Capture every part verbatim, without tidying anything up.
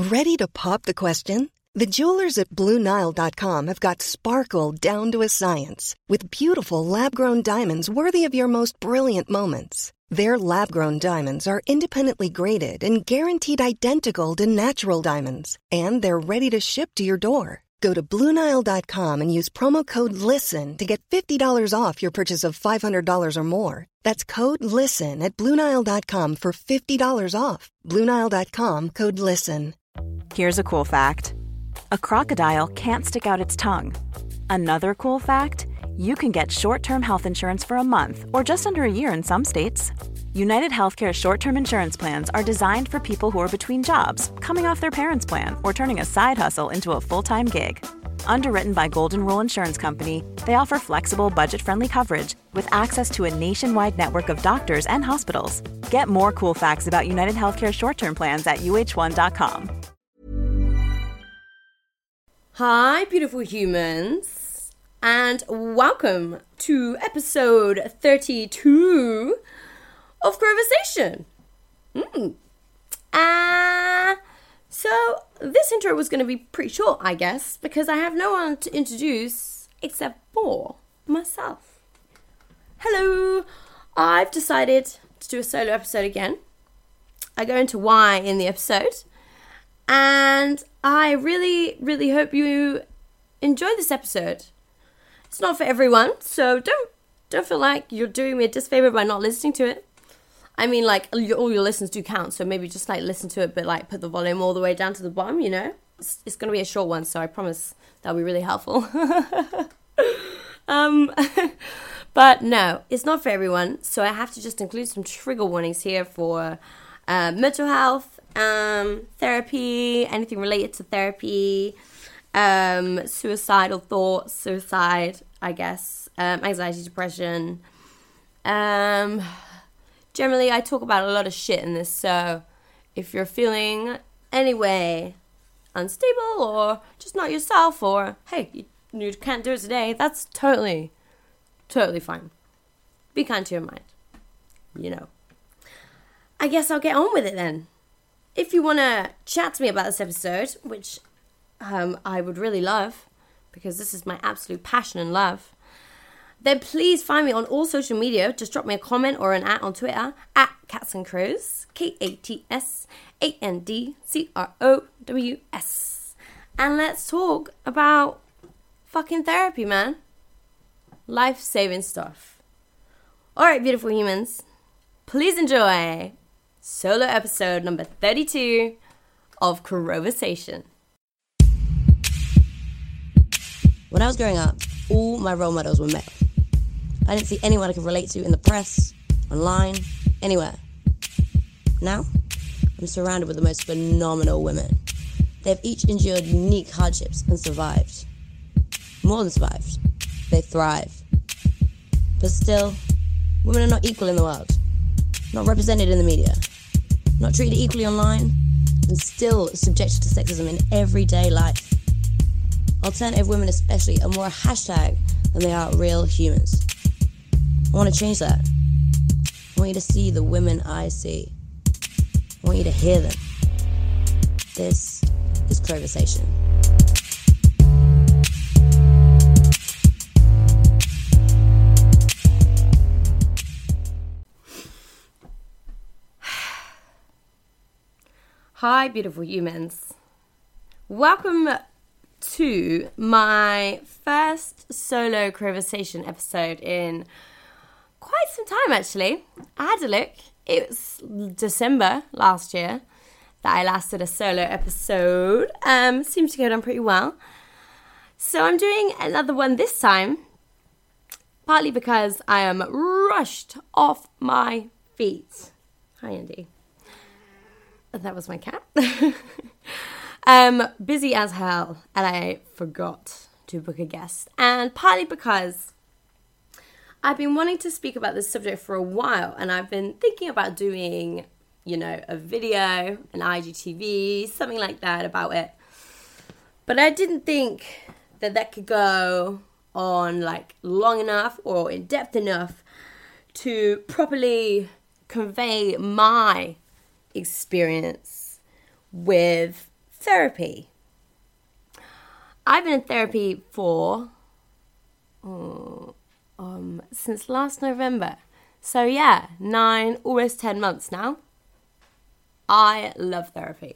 Ready to pop the question? The jewelers at Blue Nile dot com have got sparkle down to a science with beautiful lab-grown diamonds worthy of your most brilliant moments. Their lab-grown diamonds are independently graded and guaranteed identical to natural diamonds, and they're ready to ship to your door. Go to Blue Nile dot com and use promo code LISTEN to get fifty dollars off your purchase of five hundred dollars or more. That's code LISTEN at Blue Nile dot com for fifty dollars off. Blue Nile dot com, code LISTEN. Here's a cool fact. A crocodile can't stick out its tongue. Another cool fact, you can get short-term health insurance for a month or just under a year in some states. United Healthcare short-term insurance plans are designed for people who are between jobs, coming off their parents' plan, or turning a side hustle into a full-time gig. Underwritten by Golden Rule Insurance Company, they offer flexible, budget-friendly coverage with access to a nationwide network of doctors and hospitals. Get more cool facts about United Healthcare short-term plans at U H one dot com. Hi, beautiful humans, and welcome to episode thirty-two of Conversation. Mm. Uh, so this intro was going to be pretty short, I guess, because I have no one to introduce except for myself. Hello, I've decided to do a solo episode again. I go into why in the episode, and I really, really hope you enjoy this episode. It's not for everyone, so don't don't feel like you're doing me a disfavor by not listening to it. I mean, like, all your listens do count, so maybe just, like, listen to it, but, like, put the volume all the way down to the bottom, you know? It's, it's going to be a short one, so I promise that'll be really helpful. um, but, no, it's not for everyone, so I have to just include some trigger warnings here for uh, mental health, um, therapy, anything related to therapy, um, suicidal thoughts, suicide, I guess, um, anxiety, depression, um... Generally, I talk about a lot of shit in this, so if you're feeling any way unstable or just not yourself or, hey, you, you can't do it today, that's totally, totally fine. Be kind to your mind, you know. I guess I'll get on with it then. If you want to chat to me about this episode, which um, I would really love, because this is my absolute passion and love, then please find me on all social media. Just drop me a comment or an at on Twitter, at Cats and Crows, K A T S A N D C R O W S. And let's talk about fucking therapy, man. Life-saving stuff. Alright, beautiful humans. Please enjoy solo episode number thirty-two of Conversation. When I was growing up, all my role models were male. I didn't see anyone I could relate to in the press, online, anywhere. Now, I'm surrounded with the most phenomenal women. They've each endured unique hardships and survived. More than survived, they thrive. But still, women are not equal in the world, not represented in the media, not treated equally online, and still subjected to sexism in everyday life. Alternative women especially are more a hashtag than they are real humans. I want to change that. I want you to see the women I see. I want you to hear them. This is Conversation. Hi, beautiful humans. Welcome to my first solo Conversation episode in quite some time, actually. I had a look. It was December last year that I last did a solo episode. Um, seems to go down pretty well. So I'm doing another one this time, partly because I am rushed off my feet. Hi, Andy. That was my cat. um, busy as hell, and I forgot to book a guest. And partly because I've been wanting to speak about this subject for a while, and I've been thinking about doing, you know, a video, an I G T V, something like that about it. But I didn't think that that could go on, like, long enough or in depth enough to properly convey my experience with therapy. I've been in therapy for oh, um since last November. So yeah, nine, almost ten months now. I love therapy.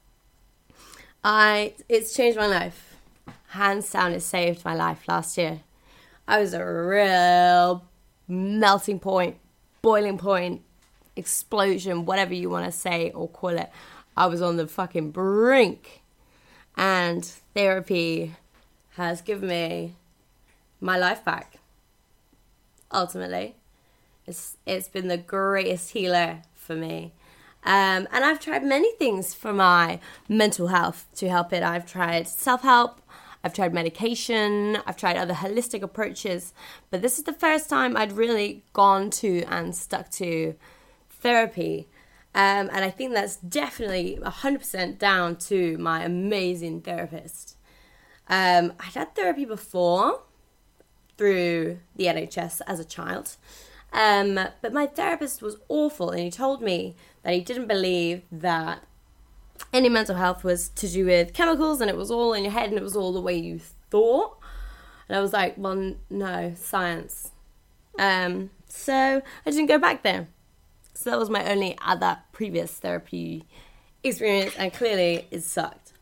I it's changed my life. Hands down, it saved my life last year. I was a real melting point, boiling point, explosion, whatever you want to say or call it. I was on the fucking brink. And therapy has given me my life back. Ultimately. It's it's been the greatest healer for me. Um, and I've tried many things for my mental health to help it. I've tried self-help. I've tried medication. I've tried other holistic approaches. But this is the first time I'd really gone to and stuck to therapy. Um, and I think that's definitely one hundred percent down to my amazing therapist. Um, I'd had therapy before through the N H S as a child. Um, but my therapist was awful, and he told me that he didn't believe that any mental health was to do with chemicals, and it was all in your head, and it was all the way you thought. And I was like, well, n- no, science. Um, so I didn't go back there. So that was my only other previous therapy experience, and clearly it sucked.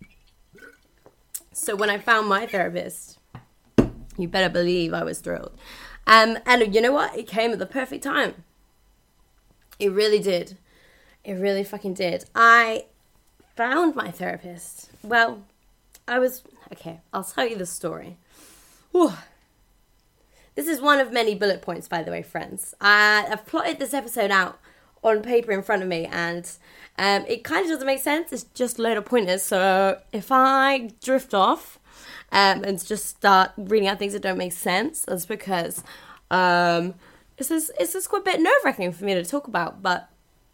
So when I found my therapist, you better believe I was thrilled. Um, and you know what? It came at the perfect time. It really did. It really fucking did. I found my therapist. Well, I was... Okay, I'll tell you the story. Whew. This is one of many bullet points, by the way, friends. I, I've plotted this episode out on paper in front of me, and um, it kind of doesn't make sense. It's just a load of pointers. So if I drift off um, and just start reading out things that don't make sense, that's because um, it's just, it's just quite a bit nerve-wracking for me to talk about. But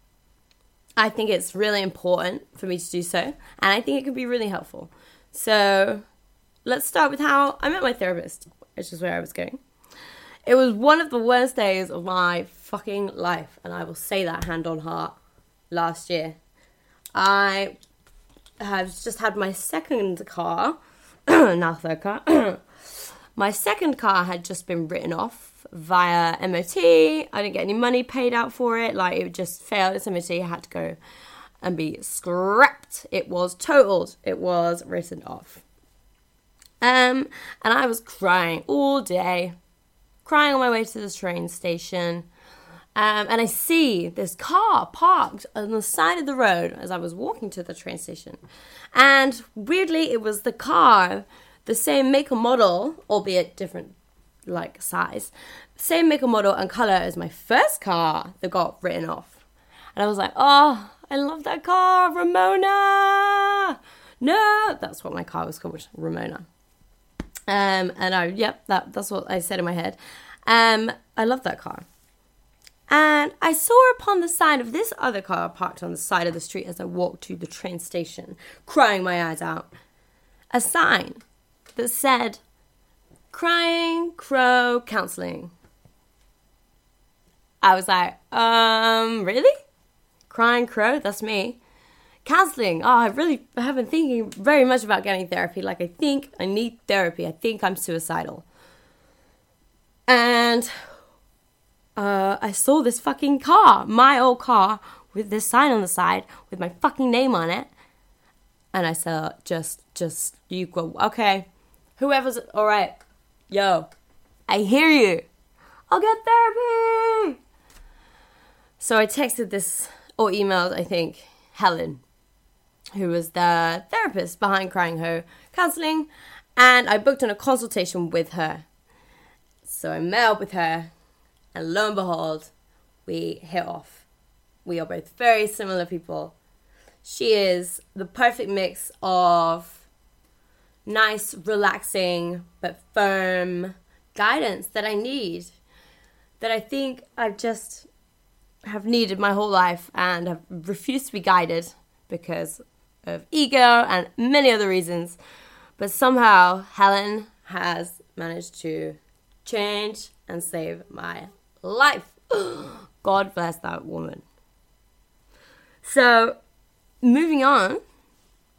I think it's really important for me to do so, and I think it can be really helpful. So let's start with how I met my therapist, which is where I was going. It was one of the worst days of my fucking life, and I will say that hand on heart. Last year, I have just had my second car, now third car. My second car had just been written off via M O T. I didn't get any money paid out for it. Like, it just failed its M O T. I had to go and be scrapped. It was totaled. It was written off. Um, and I was crying all day. Crying on my way to the train station. Um, and I see this car parked on the side of the road as I was walking to the train station. And weirdly, it was the car, the same make and model, albeit different, like, size, same make and model and colour as my first car that got written off. And I was like, oh, I love that car, Ramona. No, that's what my car was called, Ramona. Um, and I, yep, that, that's what I said in my head. Um, I love that car. And I saw upon the side of this other car parked on the side of the street as I walked to the train station, crying my eyes out, a sign that said, Crying Crow Counseling. I was like, um, really? Crying Crow? That's me. Counseling. Oh, I really have been thinking very much about getting therapy. Like, I think I need therapy. I think I'm suicidal. And uh, I saw this fucking car, my old car, with this sign on the side with my fucking name on it. And I said, just, just, you go, okay, whoever's, all right, yo, I hear you. I'll get therapy. So I texted this, or emailed, I think, Helen, who was the therapist behind Crying Crow Counseling, and I booked in a consultation with her. So I met up with her, and lo and behold, we hit off. We are both very similar people. She is the perfect mix of nice, relaxing, but firm guidance that I need, that I think I've just have needed my whole life and have refused to be guided because of ego and many other reasons. But somehow Helen has managed to change and save my life. God bless that woman. So, moving on,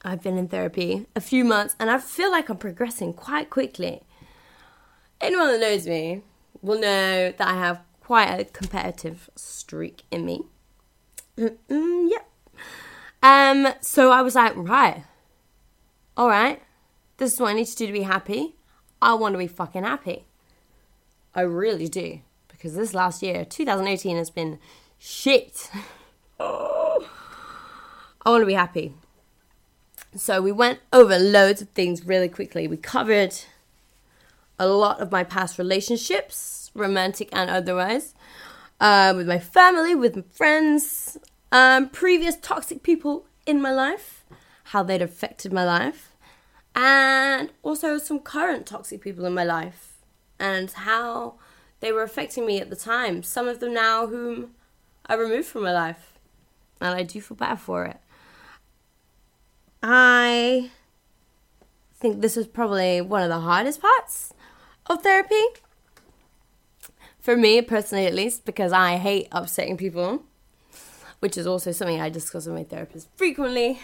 I've been in therapy a few months and I feel like I'm progressing quite quickly. Anyone that knows me will know that I have quite a competitive streak in me. Mm-mm, yep. Um, so I was like, right, all right, this is what I need to do to be happy. I want to be fucking happy. I really do. Because this last year, two thousand eighteen, has been shit. Oh, I want to be happy. So we went over loads of things really quickly. We covered a lot of my past relationships, romantic and otherwise, um, with my family, with my friends, um, previous toxic people in my life, how they'd affected my life, and also some current toxic people in my life, and how they were affecting me at the time. Some of them now whom I removed from my life, and I do feel bad for it. I think this is probably one of the hardest parts of therapy. For me, personally at least, because I hate upsetting people, which is also something I discuss with my therapist frequently.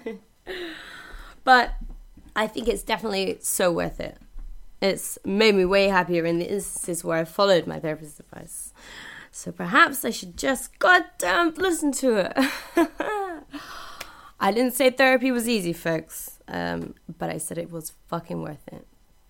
But I think it's definitely so worth it. It's made me way happier in the instances where I followed my therapist's advice. So perhaps I should just goddamn listen to it. I didn't say therapy was easy, folks, um, but I said it was fucking worth it.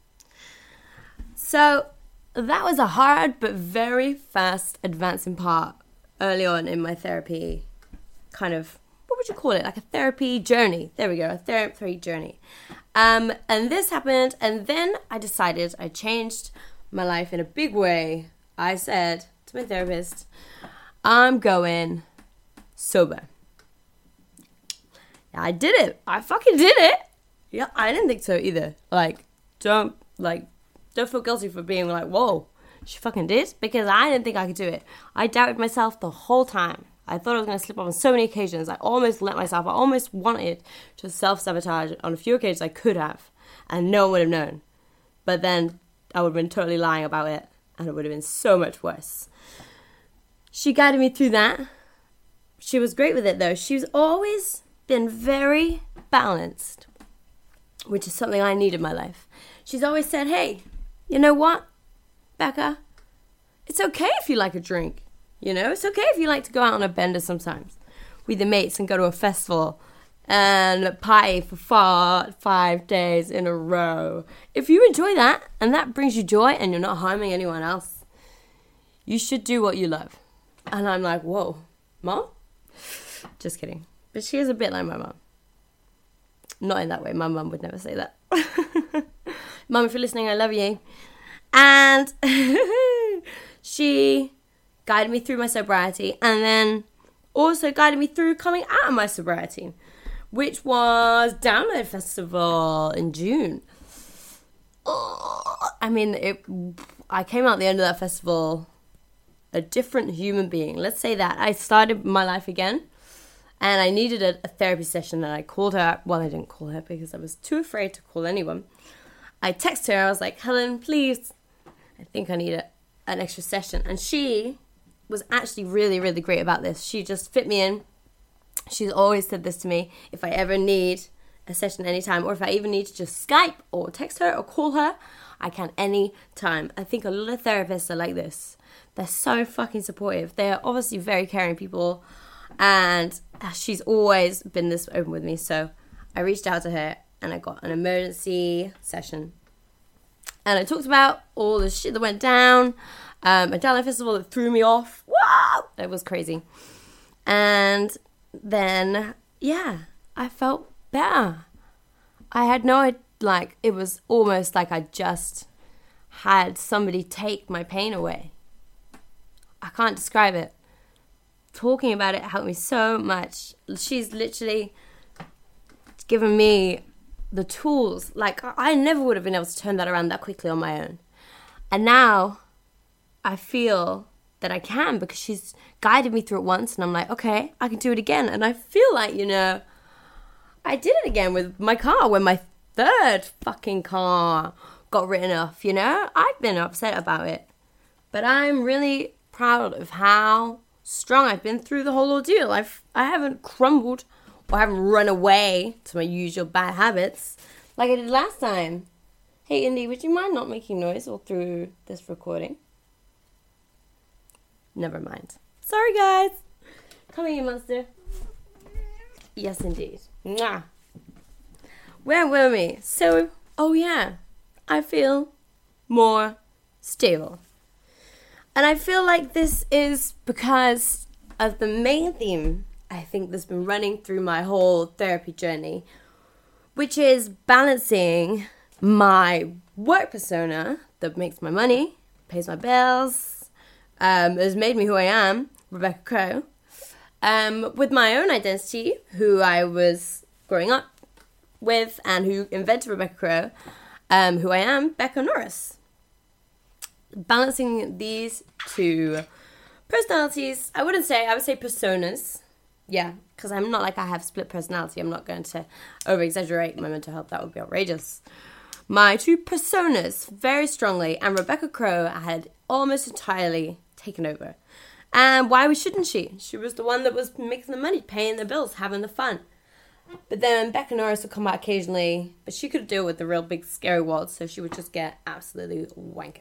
So that was a hard but very fast advancing part early on in my therapy kind of, what would you call it? Like a therapy journey. There we go, a therapy journey. Um, and this happened, and then I decided I changed my life in a big way. I said to my therapist, I'm going sober. I did it. I fucking did it. Yeah, I didn't think so either. Like, don't, like, don't feel guilty for being like, whoa, she fucking did? Because I didn't think I could do it. I doubted myself the whole time. I thought I was going to slip up on so many occasions. I almost let myself, I almost wanted to self-sabotage on a few occasions I could have. And no one would have known. But then I would have been totally lying about it. And it would have been so much worse. She guided me through that. She was great with it though. She's always been very balanced, which is something I need in my life. She's always said, hey, you know what, Becca? It's okay if you like a drink. You know, it's okay if you like to go out on a bender sometimes with your mates and go to a festival and party for four, five days in a row. If you enjoy that and that brings you joy and you're not harming anyone else, you should do what you love. And I'm like, whoa, Mom? Just kidding. But she is a bit like my mum. Not in that way. My mum would never say that. Mum, if you're listening, I love you. And she guided me through my sobriety and then also guided me through coming out of my sobriety, which was Download Festival in June. Oh, I mean, it. I came out at the end of that festival a different human being. Let's say that. I started my life again. And I needed a, a therapy session, and I called her. Well, I didn't call her because I was too afraid to call anyone. I texted her. I was like, Helen, please, I think I need a, an extra session. And she was actually really, really great about this. She just fit me in. She's always said this to me. If I ever need a session anytime, or if I even need to just Skype or text her or call her, I can anytime. I think a lot of therapists are like this. They're so fucking supportive. They're obviously very caring people. And she's always been this open with me. So I reached out to her and I got an emergency session. And I talked about all the shit that went down. Um, a Download Festival that threw me off. Wow! It was crazy. And then, yeah, I felt better. I had no, like, it was almost like I just had somebody take my pain away. I can't describe it. Talking about it helped me so much. She's literally given me the tools. Like, I never would have been able to turn that around that quickly on my own. And now I feel that I can because she's guided me through it once and I'm like, okay, I can do it again. And I feel like, you know, I did it again with my car when my third fucking car got written off, you know? I've been upset about it. But I'm really proud of how strong I've been through the whole ordeal. I've, I haven't crumbled or haven't run away to my usual bad habits like I did last time. Hey, Indy, would you mind not making noise all through this recording? Never mind. Sorry, guys. Come here, monster. Yes, indeed. Mwah. Where were we? So, oh yeah, I feel more stable. And I feel like this is because of the main theme I think that's been running through my whole therapy journey, which is balancing my work persona that makes my money, pays my bills, um, has made me who I am, Rebecca Crow, um, with my own identity, who I was growing up with and who invented Rebecca Crow, um, who I am, Becca Norris. Balancing these two personalities, I wouldn't say, I would say personas. Yeah, because I'm not like I have split personality. I'm not going to over-exaggerate my mental health. That would be outrageous. My two personas, very strongly, and Rebecca Crow had almost entirely taken over. And why shouldn't she? She was the one that was making the money, paying the bills, having the fun. But then Becca Norris would come out occasionally, but she could deal with the real big scary world, so she would just get absolutely wanked.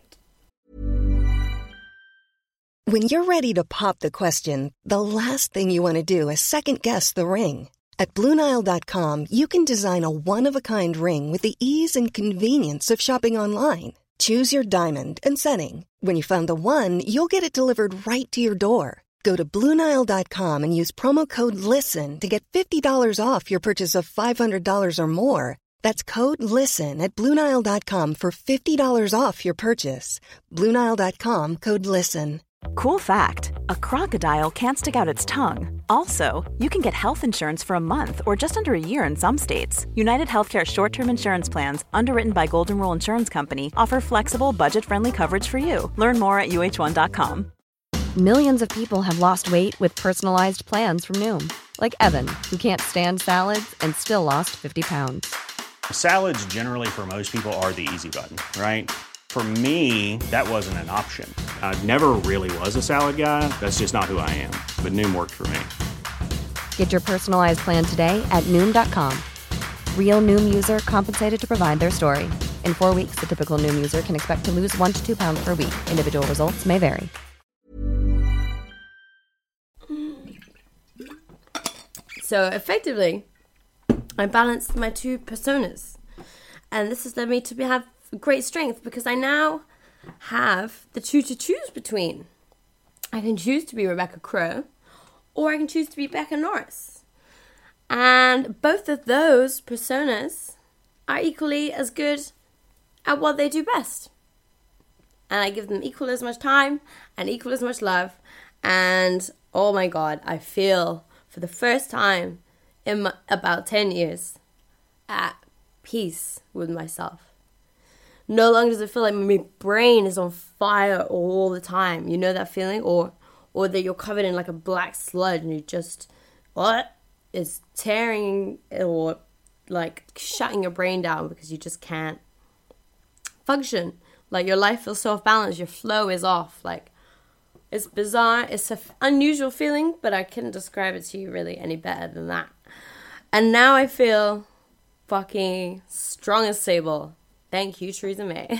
When you're ready to pop the question, the last thing you want to do is second-guess the ring. At Blue Nile dot com, you can design a one-of-a-kind ring with the ease and convenience of shopping online. Choose your diamond and setting. When you find the one, you'll get it delivered right to your door. Go to Blue Nile dot com and use promo code LISTEN to get fifty dollars off your purchase of five hundred dollars or more. That's code LISTEN at Blue Nile dot com for fifty dollars off your purchase. Blue Nile dot com, code LISTEN. Cool fact, a crocodile can't stick out its tongue. Also, you can get health insurance for a month or just under a year in some states. United Healthcare short-term insurance plans, underwritten by Golden Rule Insurance Company, offer flexible, budget-friendly coverage for you. Learn more at U H one dot com. Millions of people have lost weight with personalized plans from Noom. Like Evan, who can't stand salads and still lost fifty pounds. Salads generally for most people are the easy button, right? For me, that wasn't an option. I never really was a salad guy. That's just not who I am. But Noom worked for me. Get your personalized plan today at Noom dot com. Real Noom user compensated to provide their story. In four weeks, the typical Noom user can expect to lose one to two pounds per week. Individual results may vary. So effectively, I balanced my two personas. And this has led me to have great strength because I now have the two to choose between. I can choose to be Rebecca Crow or I can choose to be Becca Norris. And both of those personas are equally as good at what they do best. And I give them equal as much time and equal as much love. And oh my God, I feel for the first time in my, about ten years at peace with myself. No longer does it feel like my brain is on fire all the time. You know that feeling? Or or that you're covered in like a black sludge and you just, what? It's tearing or like shutting your brain down because you just can't function. Like your life feels so off balance. Your flow is off. Like it's bizarre. It's an unusual feeling, but I couldn't describe it to you really any better than that. And now I feel fucking strong and stable. Thank you, Theresa May.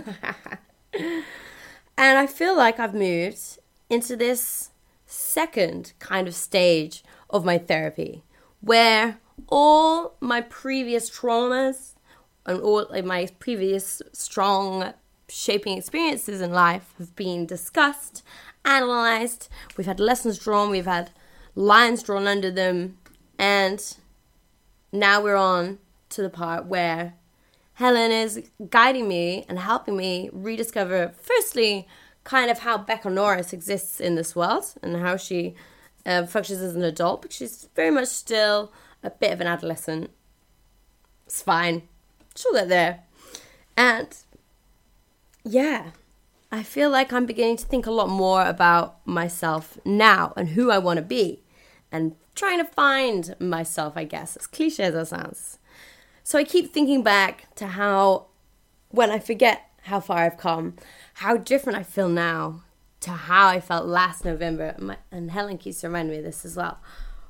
And I feel like I've moved into this second kind of stage of my therapy where all my previous traumas and all of my previous strong shaping experiences in life have been discussed, analyzed. We've had lessons drawn, we've had lines drawn under them, and now we're on to the part where Helen is guiding me and helping me rediscover, firstly, kind of how Becca Norris exists in this world and how she uh, functions as an adult, but she's very much still a bit of an adolescent. It's fine. She'll get there. And yeah, I feel like I'm beginning to think a lot more about myself now and who I want to be and trying to find myself, I guess, as cliche as that sounds. So I keep thinking back to how, when I forget how far I've come, how different I feel now to how I felt last November. My, and Helen keeps reminding me of this as well.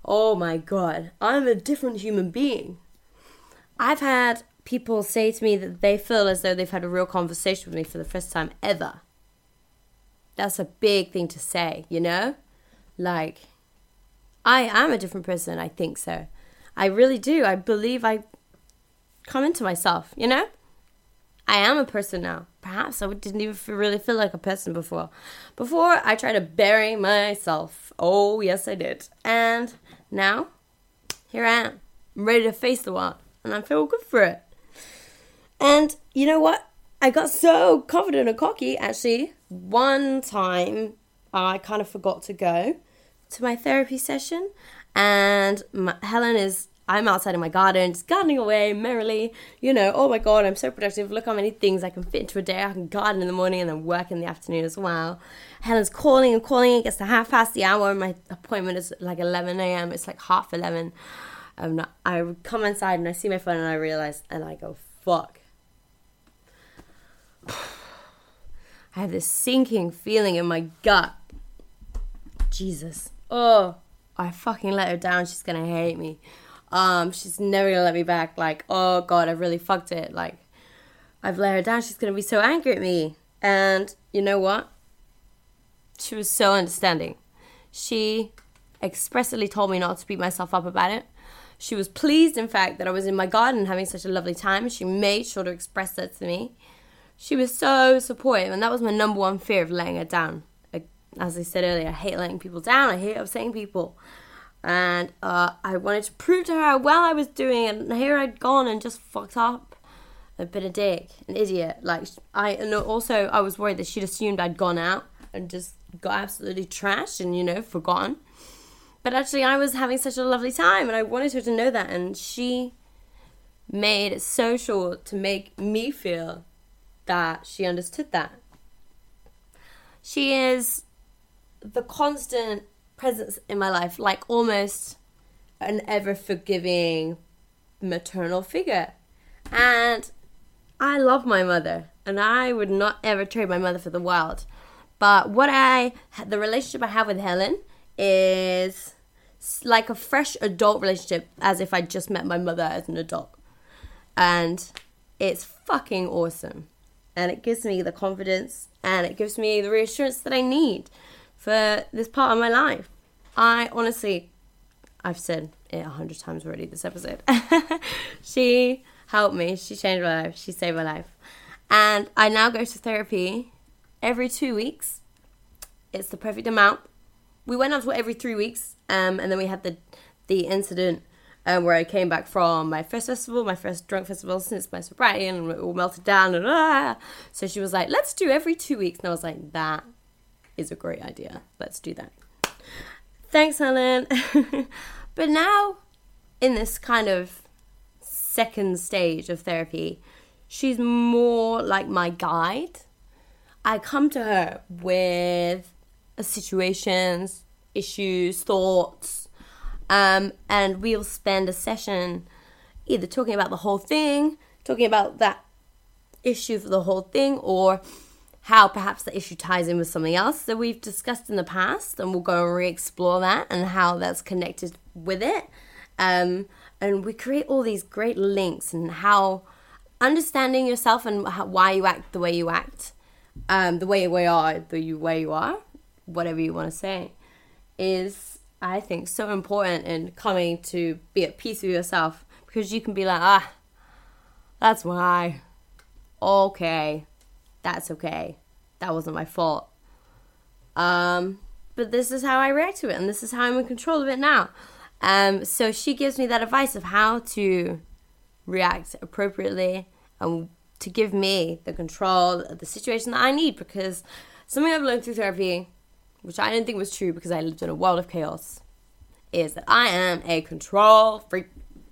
oh my God, I'm a different human being. I've had people say to me that they feel as though they've had a real conversation with me for the first time ever. That's a big thing to say, you know? Like, I am a different person, I think so. I really do. I believe I come into myself, you know? I am a person now. Perhaps I didn't even feel, really feel like a person before. Before, I tried to bury myself. Oh, yes, I did. And now, here I am. I'm ready to face the world. And I feel good for it. And you know what? I got so confident and cocky, actually. One time, I kind of forgot to go to my therapy session. And my, Helen is, I'm outside in my garden, just gardening away merrily. You know, oh my God, I'm so productive. Look how many things I can fit into a day. I can garden in the morning and then work in the afternoon as well. Helen's calling and calling. It gets to half past the hour. My appointment is like eleven a.m. It's like half eleven. I'm not, I come inside and I see my phone and I realize, and I go, fuck. I have this sinking feeling in my gut. Jesus. Oh, I fucking let her down. She's gonna hate me. Um, she's never gonna let me back. Like, oh God, I really fucked it. Like, I've let her down. She's gonna be so angry at me. And you know what? She was so understanding. She expressly told me not to beat myself up about it. She was pleased, in fact, that I was in my garden having such a lovely time. She made sure to express that to me. She was so supportive, and that was my number one fear of letting her down. Like, as I said earlier, I hate letting people down. I hate upsetting people. And uh, I wanted to prove to her how well I was doing, and here I'd gone and just fucked up. I've been a dick, an idiot. Like, I and also I was worried that she'd assumed I'd gone out and just got absolutely trashed and, you know, forgotten. But actually, I was having such a lovely time, and I wanted her to know that. And she made it so sure to make me feel that she understood that. She is the constant presence in my life, like almost an ever-forgiving maternal figure. And I love my mother, and I would not ever trade my mother for the world. But what I, the relationship I have with Helen is like a fresh adult relationship, as if I just met my mother as an adult. And it's fucking awesome. And it gives me the confidence, and it gives me the reassurance that I need for this part of my life. I honestly, I've said it a hundred times already this episode. She helped me. She changed my life. She saved my life. And I now go to therapy every two weeks. It's the perfect amount. We went up to every three weeks, um, and then we had the the incident um, where I came back from my first festival, my first drunk festival since my sobriety, and it all melted down. And ah. So she was like, let's do every two weeks. And I was like, that is a great idea. Let's do that. Thanks, Helen. But now, in this kind of second stage of therapy, she's more like my guide. I come to her with situations, issues, thoughts, um, and we'll spend a session either talking about the whole thing, talking about that issue for the whole thing, or how perhaps the issue ties in with something else that we've discussed in the past, and we'll go and re-explore that and how that's connected with it. Um, and we create all these great links, and how understanding yourself and how, why you act the way you act, um, the way you are, the way you are, whatever you want to say, is, I think, so important in coming to be at peace with yourself, because you can be like, ah, that's why. Okay. That's okay. That wasn't my fault. Um, but this is how I react to it, and this is how I'm in control of it now. Um, so she gives me that advice of how to react appropriately and to give me the control of the situation that I need, because something I've learned through therapy, which I didn't think was true because I lived in a world of chaos, is that I am a control freak.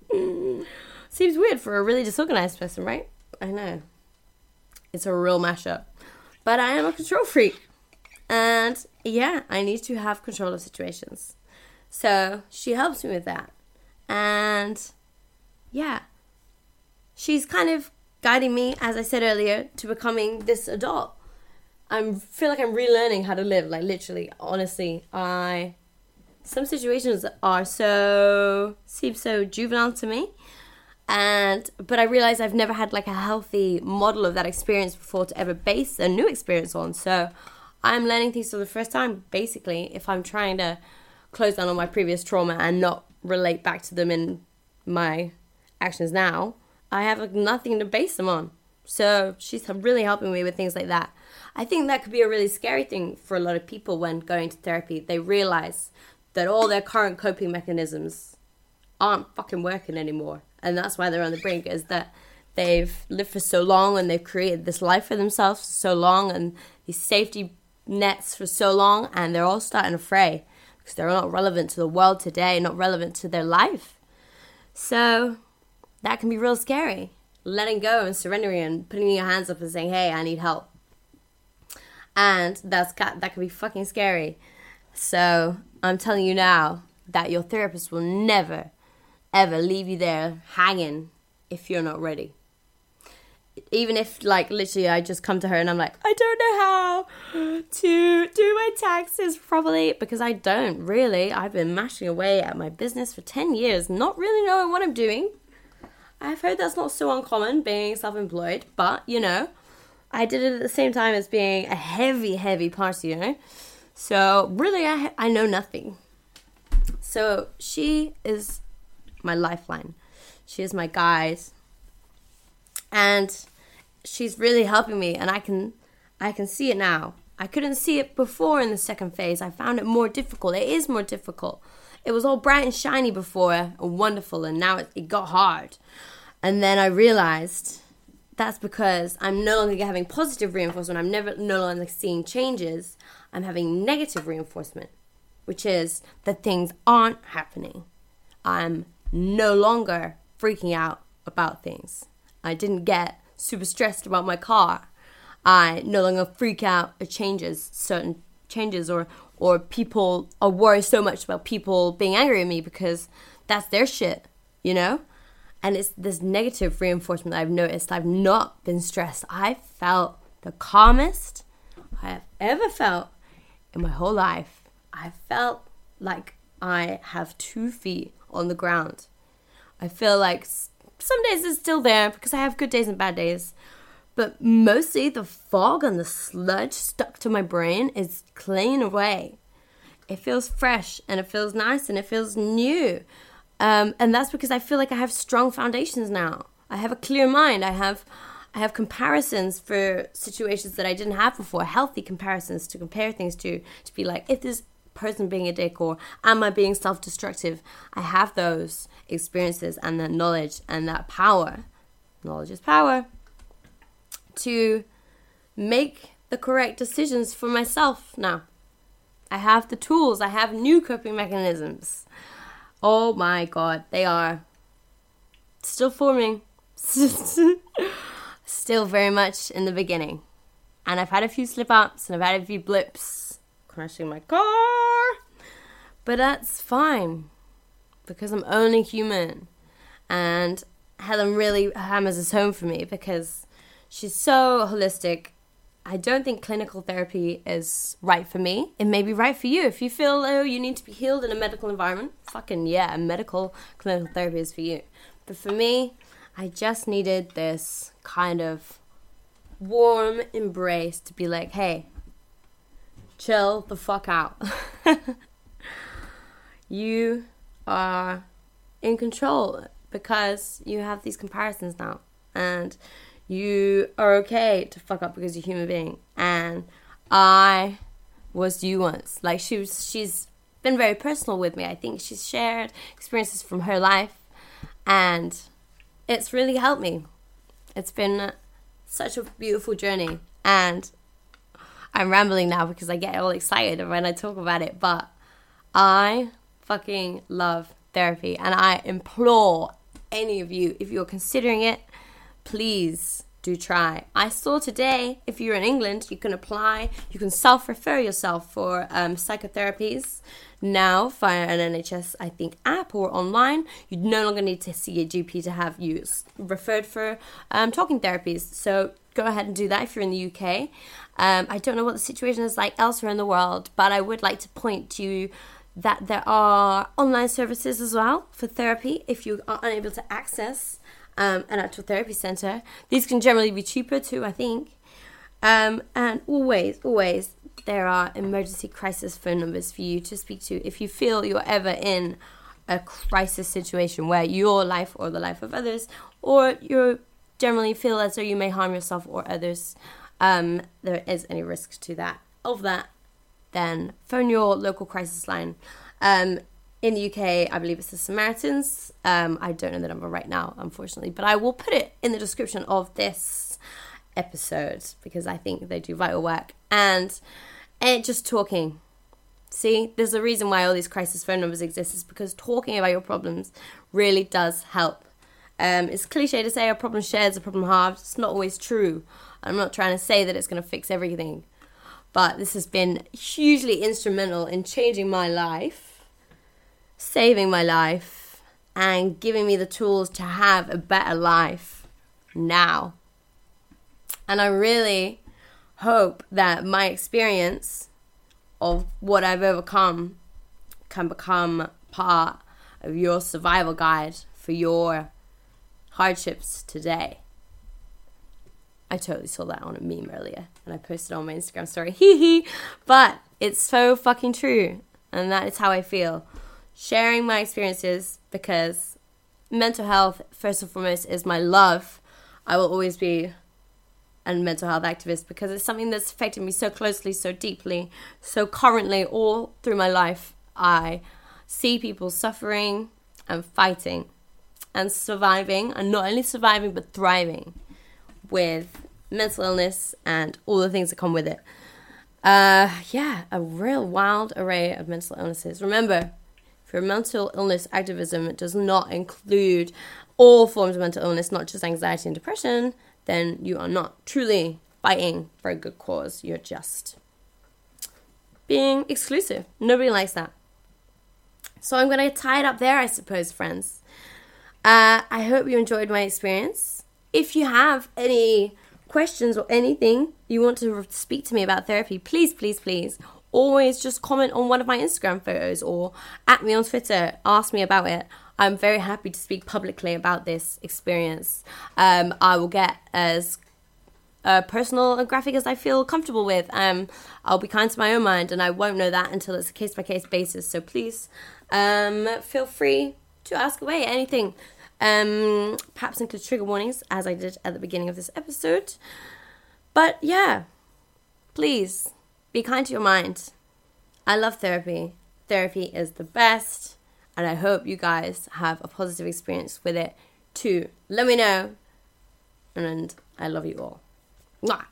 Seems weird for a really disorganized person, right? I know. It's a real mashup. But I am a control freak. And yeah, I need to have control of situations. So she helps me with that. And yeah, she's kind of guiding me, as I said earlier, to becoming this adult. I feel like I'm relearning how to live. Like, literally, honestly, I some situations are so, seem so juvenile to me. And, but I realize I've never had like a healthy model of that experience before to ever base a new experience on. So I'm learning things for the first time, basically, if I'm trying to close down on my previous trauma and not relate back to them in my actions now, I have like, nothing to base them on. So she's really helping me with things like that. I think that could be a really scary thing for a lot of people when going to therapy. They realize that all their current coping mechanisms aren't fucking working anymore. And that's why they're on the brink, is that they've lived for so long and they've created this life for themselves for so long and these safety nets for so long, and they're all starting to fray because they're not relevant to the world today, not relevant to their life. So that can be real scary. Letting go and surrendering and putting your hands up and saying, hey, I need help. And that's that can be fucking scary. So I'm telling you now that your therapist will never, ever leave you there hanging if you're not ready. Even if, like, literally I just come to her and I'm like, I don't know how to do my taxes properly, because I don't really. I've been mashing away at my business for ten years, not really knowing what I'm doing. I've heard that's not so uncommon, being self-employed, but, you know, I did it at the same time as being a heavy, heavy party, you know? So, really, I I know nothing. So, she is my lifeline. She is my guide. And she's really helping me, and I can I can see it now. I couldn't see it before in the second phase. I found it more difficult. It is more difficult. It was all bright and shiny before and wonderful, and now it, it got hard. And then I realized that's because I'm no longer having positive reinforcement. I'm never no longer seeing changes. I'm having negative reinforcement, which is that things aren't happening. I'm no longer freaking out about things. I didn't get super stressed about my car. I no longer freak out at changes, certain changes, or or people are worried so much about people being angry at me because that's their shit, you know? And it's this negative reinforcement that I've noticed. I've not been stressed. I felt the calmest I have ever felt in my whole life. I felt like I have two feet on the ground. I feel like some days it's still there because I have good days and bad days. But mostly the fog and the sludge stuck to my brain is clean away. It feels fresh and it feels nice and it feels new. Um, and that's because I feel like I have strong foundations now. I have a clear mind. I have I have comparisons for situations that I didn't have before. Healthy comparisons to compare things to. To be like, if this person being a dick, or am I being self-destructive? I have those experiences and that knowledge and that power. Knowledge is power. To make the correct decisions for myself now. I have the tools. I have new coping mechanisms. Oh my God, they are still forming. Still very much in the beginning. And I've had a few slip-ups and I've had a few blips. Crashing my car. But that's fine. Because I'm only human. And Helen really hammers this home for me because she's so holistic. I don't think clinical therapy is right for me. It may be right for you. If you feel, oh, you need to be healed in a medical environment, fucking yeah, medical clinical therapy is for you. But for me, I just needed this kind of warm embrace to be like, hey, chill the fuck out. You are in control because you have these comparisons now. And you are okay to fuck up because you're a human being. And I was you once. Like, she was, she's been very personal with me. I think she's shared experiences from her life. And it's really helped me. It's been such a beautiful journey. And I'm rambling now because I get all excited when I talk about it. But I fucking love therapy. And I implore any of you, if you're considering it, please do try. I saw today, if you're in England, you can apply, you can self-refer yourself for um, psychotherapies now via an N H S, I think, app or online. You no longer need to see a G P to have you referred for um, talking therapies. So go ahead and do that if you're in the U K. Um, I don't know what the situation is like elsewhere in the world, but I would like to point to that there are online services as well for therapy if you are unable to access um, an actual therapy center. These can generally be cheaper too, I think. Um, and always, always, there are emergency crisis phone numbers for you to speak to if you feel you're ever in a crisis situation where your life or the life of others, or you generally feel as though you may harm yourself or others, um, there is any risk to that. Of that, then phone your local crisis line. Um, in the U K, I believe it's the Samaritans. Um, I don't know the number right now, unfortunately, but I will put it in the description of this episode because I think they do vital work. And, and just talking. See, there's a reason why all these crisis phone numbers exist, is because talking about your problems really does help. Um, it's cliche to say a problem shared is a problem halved. It's not always true. I'm not trying to say that it's going to fix everything. But this has been hugely instrumental in changing my life, saving my life, and giving me the tools to have a better life now. And I really hope that my experience of what I've overcome can become part of your survival guide for your hardships today. I totally saw that on a meme earlier and I posted on my Instagram story. Hee hee. But it's so fucking true. And that is how I feel. Sharing my experiences, because mental health, first and foremost, is my love. I will always be a mental health activist because it's something that's affected me so closely, so deeply, so currently, all through my life. I see people suffering and fighting and surviving, and not only surviving but thriving with mental illness and all the things that come with it. Uh, yeah, a real wild array of mental illnesses. Remember, for mental illness activism, it does not include all forms of mental illness, not just anxiety and depression, then you are not truly fighting for a good cause. You're just being exclusive. Nobody likes that. So I'm going to tie it up there, I suppose, friends. Uh, I hope you enjoyed my experience. If you have any questions or anything you want to speak to me about therapy, please, please, please, always just comment on one of my Instagram photos or at me on Twitter. Ask me about it. I'm very happy to speak publicly about this experience. Um, I will get as uh, personal and graphic as I feel comfortable with. Um, I'll be kind to my own mind, and I won't know that until it's a case-by-case basis. So please um, feel free to ask away anything. Um, perhaps include trigger warnings, as I did at the beginning of this episode. But yeah, please be kind to your mind. I love therapy. Therapy is the best, and I hope you guys have a positive experience with it too. Let me know, and I love you all. Mwah.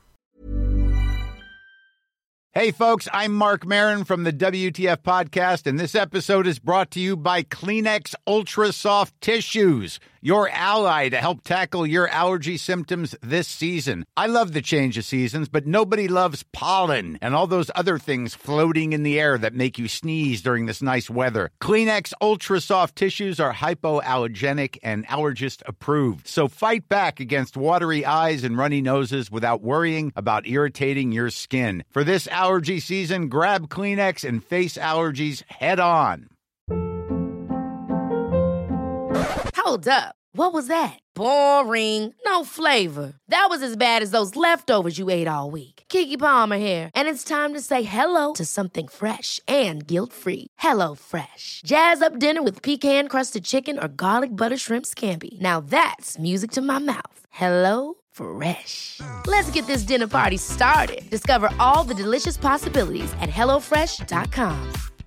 Hey folks, I'm Mark Maron from the W T F podcast, and this episode is brought to you by Kleenex Ultra Soft Tissues, your ally to help tackle your allergy symptoms this season. I love the change of seasons, but nobody loves pollen and all those other things floating in the air that make you sneeze during this nice weather. Kleenex Ultra Soft Tissues are hypoallergenic and allergist approved, so fight back against watery eyes and runny noses without worrying about irritating your skin. For this allergy season, grab Kleenex and face allergies head on. Hold up. What was that? Boring. No flavor. That was as bad as those leftovers you ate all week. Keke Palmer here, and it's time to say hello to something fresh and guilt-free. Hello Fresh. Jazz up dinner with pecan-crusted chicken or garlic butter shrimp scampi. Now that's music to my mouth. Hello Fresh. Let's get this dinner party started. Discover all the delicious possibilities at hello fresh dot com.